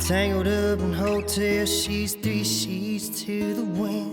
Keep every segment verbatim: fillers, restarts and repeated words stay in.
Tangled up in hotel sheets, three sheets to the wind.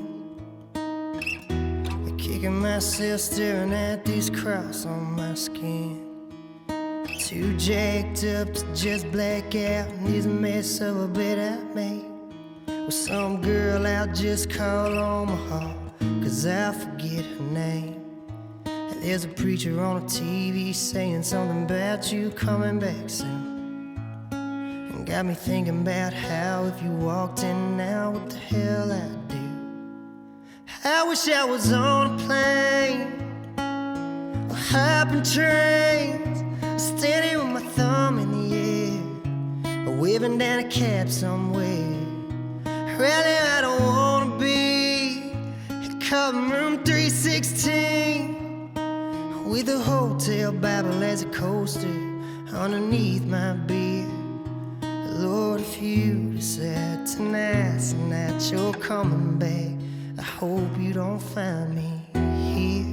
Kicking myself, staring at this cross on my skin. Too jacked up to just black out in this mess of a bed I made with some girl I'll just call Omaha, cause I forget her name. And there's a preacher on the T V saying something about you coming back soon. And got me thinking about how if you walked in now, what the hell I'd do. I wish I was on a plane or hopping trains, standing with my thumb in the air, or waving down a cab somewhere. Really, I don't wanna be at Common Room three sixteen with a hotel Bible as a coaster underneath my bed. Lord, if you decide tonight's the night you're coming back, I hope you don't find me here.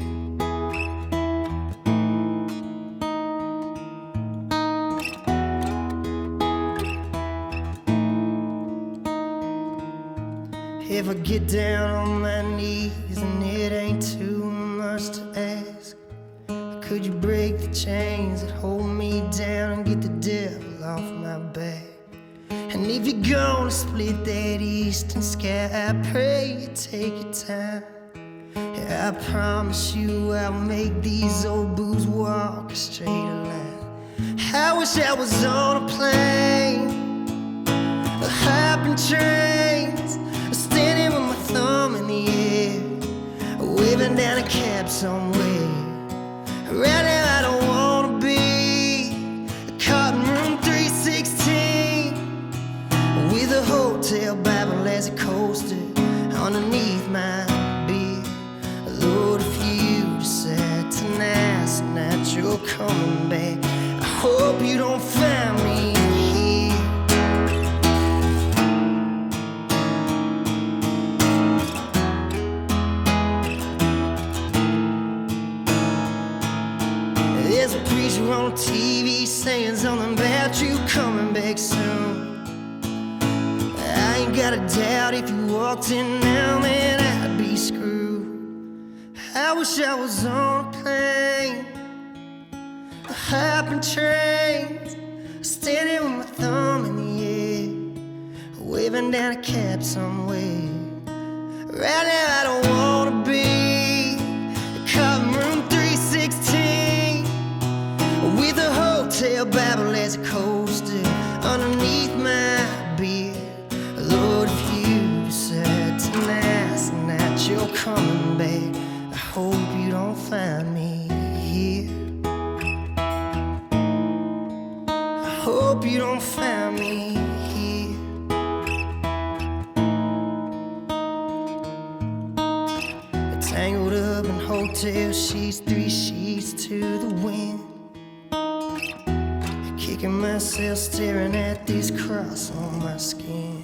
If I get down on my knees and it ain't too much to ask, could you break the chains that hold me down and get the devil off my back? And if you're gonna split that eastern sky, I pray you take your time. Yeah, I promise you I'll make these old boobs walk a straight line. I wish I was on a plane, a hopping trains, standing with my thumb in the air, waving down a cab somewhere. Right now I don't wanna be at Cotton Room three sixteen with a hotel Bible as a coaster underneath my bed. Lord, if you decide tonight's the night you're coming back, I hope you don't find me here. There's a preacher on T V saying something about you coming back soon. I ain't got a doubt if you walked in now, man, I'd be screwed. I wish I was on a plane, a hopping trains, standing with my thumb in the air, waving down a cab somewhere. Right now I don't wanna be at Common Room three sixteen with a hotel Bible as a coaster underneath my bed. Lord, if you decide tonight's the night you're coming back, I hope you don't find me here. I hope you don't find me here. Tangled up in hotel sheets, three sheets to the wind. Kicking myself, staring at this cross on my skin.